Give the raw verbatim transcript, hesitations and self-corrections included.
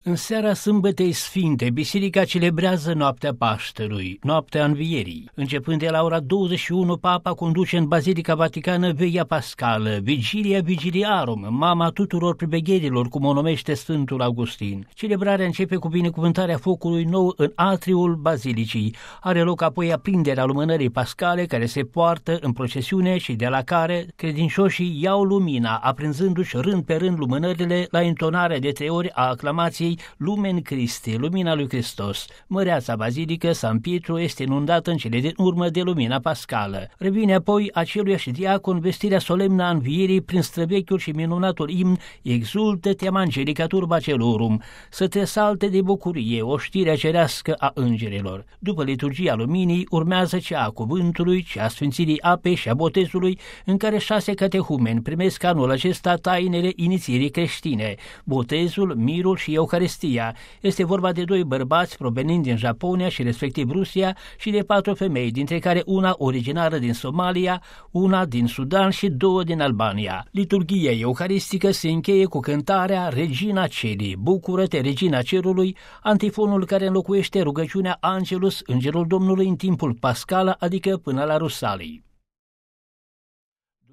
În seara Sâmbătei Sfinte, biserica celebrează noaptea Paștelui, noaptea Învierii. Începând de la ora douăzeci și unu, Papa conduce în Bazilica Vaticană Veia Pascală, Vigilia Vigiliarum, mama tuturor privegherilor, cum o numește Sfântul Augustin. Celebrarea începe cu binecuvântarea focului nou în atriul bazilicii. Are loc apoi aprinderea lumânării pascale, care se poartă în procesiune și de la care credincioșii iau lumina, aprinzându-și rând pe rând lumânările la intonarea de trei ori a aclamației Lumen Christi, lumina lui Hristos. Măreața bazilică San Pietru este inundată în cele din urmă de lumina pascală. Revine apoi aceluiași diacon vestirea solemnă a învierii prin străvechiul și minunatul imn Exultă-te Angelica turba celorum, să te salte de bucurie oștirea cerească a îngerilor. După liturgia luminii urmează cea a cuvântului, cea a sfințirii apei și a botezului, în care șase catehumeni primesc anul acesta tainele inițierii creștine, botezul, mirul și Eucaristia. Este vorba de doi bărbați provenind din Japonia și respectiv Rusia și de patru femei, dintre care una originară din Somalia, una din Sudan și două din Albania. Liturghia eucaristică se încheie cu cântarea Regina Celii, Bucură-te, Regina Cerului, antifonul care înlocuiește rugăciunea Angelus, Îngerul Domnului, în timpul pascal, adică până la Rusalii.